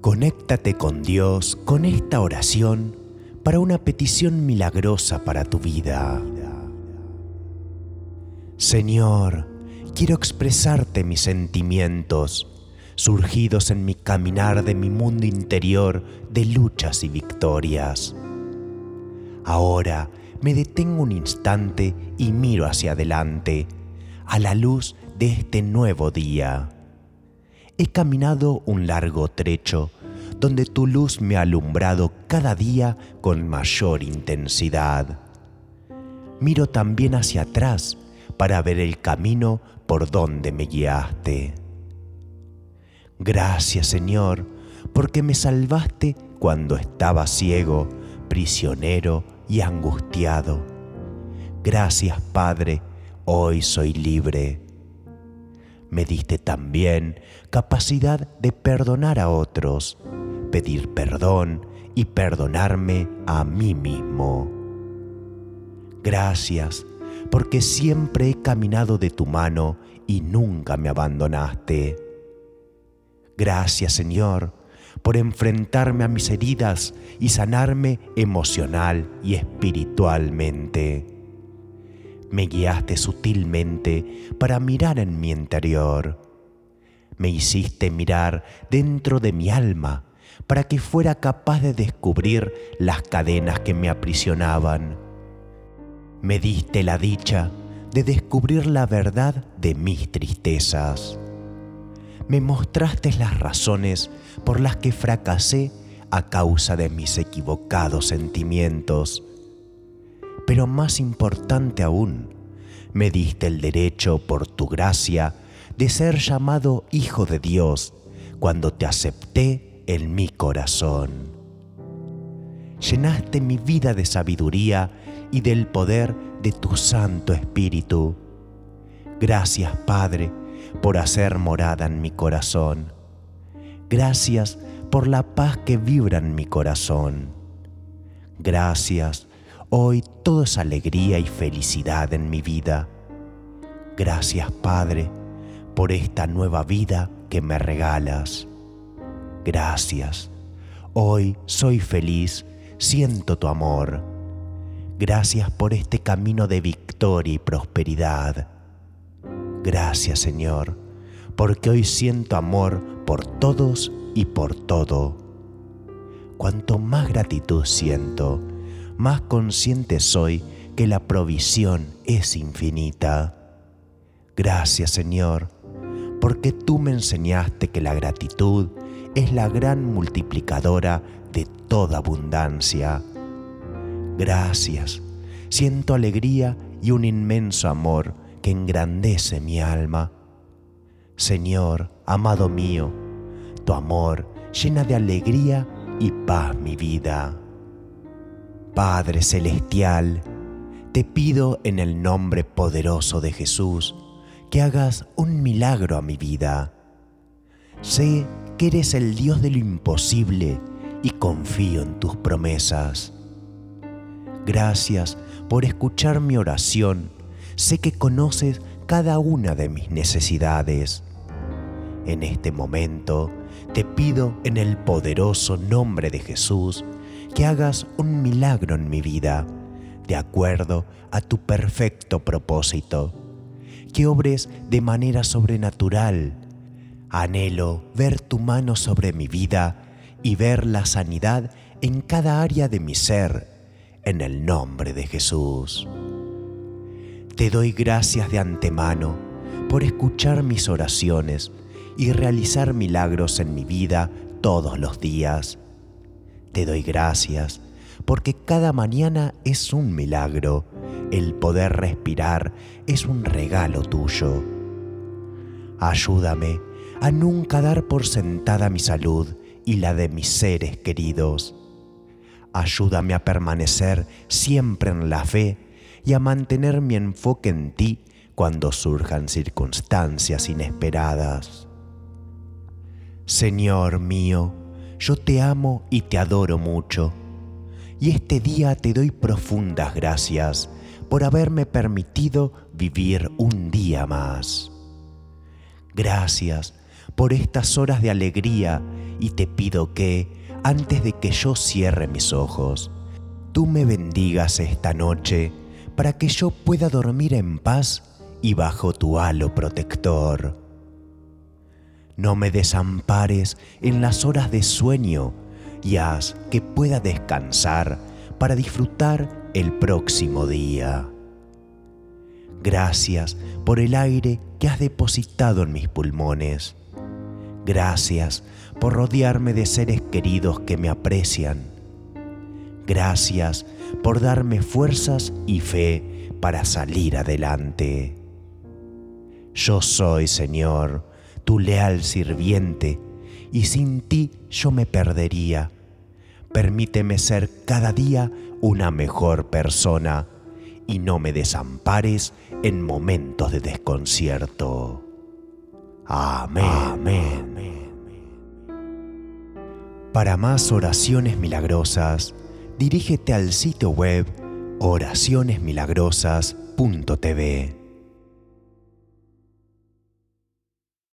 Conéctate con Dios con esta oración para una petición milagrosa para tu vida. Señor, quiero expresarte mis sentimientos, surgidos en mi caminar de mi mundo interior de luchas y victorias. Ahora me detengo un instante y miro hacia adelante, a la luz de este nuevo día. He caminado un largo trecho donde tu luz me ha alumbrado cada día con mayor intensidad. Miro también hacia atrás para ver el camino por donde me guiaste. Gracias, Señor, porque me salvaste cuando estaba ciego, prisionero y angustiado. Gracias, Padre, hoy soy libre. Me diste también capacidad de perdonar a otros, pedir perdón y perdonarme a mí mismo. Gracias, porque siempre he caminado de tu mano y nunca me abandonaste. Gracias, Señor, por enfrentarme a mis heridas y sanarme emocional y espiritualmente. Me guiaste sutilmente para mirar en mi interior. Me hiciste mirar dentro de mi alma para que fuera capaz de descubrir las cadenas que me aprisionaban. Me diste la dicha de descubrir la verdad de mis tristezas. Me mostraste las razones por las que fracasé a causa de mis equivocados sentimientos. Pero más importante aún, me diste el derecho por tu gracia de ser llamado Hijo de Dios cuando te acepté en mi corazón. Llenaste mi vida de sabiduría y del poder de tu Santo Espíritu. Gracias, Padre, por hacer morada en mi corazón. Gracias por la paz que vibra en mi corazón. Gracias, hoy todo es alegría y felicidad en mi vida. Gracias, Padre, por esta nueva vida que me regalas. Gracias, hoy soy feliz, siento tu amor. Gracias por este camino de victoria y prosperidad. Gracias, Señor, porque hoy siento amor por todos y por todo. Cuanto más gratitud siento, más consciente soy que la provisión es infinita. Gracias, Señor, porque tú me enseñaste que la gratitud es la gran multiplicadora de toda abundancia. Gracias, siento alegría y un inmenso amor que engrandece mi alma. Señor, amado mío, tu amor llena de alegría y paz mi vida. Padre Celestial, te pido en el nombre poderoso de Jesús que hagas un milagro a mi vida. Sé que eres el Dios de lo imposible y confío en tus promesas. Gracias por escuchar mi oración. Sé que conoces cada una de mis necesidades. En este momento te pido en el poderoso nombre de Jesús que hagas un milagro en mi vida, de acuerdo a tu perfecto propósito, que obres de manera sobrenatural. Anhelo ver tu mano sobre mi vida y ver la sanidad en cada área de mi ser, en el nombre de Jesús. Te doy gracias de antemano por escuchar mis oraciones y realizar milagros en mi vida todos los días. Te doy gracias porque cada mañana es un milagro. El poder respirar es un regalo tuyo. Ayúdame a nunca dar por sentada mi salud y la de mis seres queridos. Ayúdame a permanecer siempre en la fe y a mantener mi enfoque en ti cuando surjan circunstancias inesperadas. Señor mío, yo te amo y te adoro mucho, y este día te doy profundas gracias por haberme permitido vivir un día más. Gracias por estas horas de alegría y te pido que, antes de que yo cierre mis ojos, tú me bendigas esta noche para que yo pueda dormir en paz y bajo tu halo protector. No me desampares en las horas de sueño y haz que pueda descansar para disfrutar el próximo día. Gracias por el aire que has depositado en mis pulmones. Gracias por rodearme de seres queridos que me aprecian. Gracias por darme fuerzas y fe para salir adelante. Yo soy, Señor, tu leal sirviente, y sin ti yo me perdería. Permíteme ser cada día una mejor persona y no me desampares en momentos de desconcierto. Amén. Amén. Para más oraciones milagrosas, dirígete al sitio web oracionesmilagrosas.tv.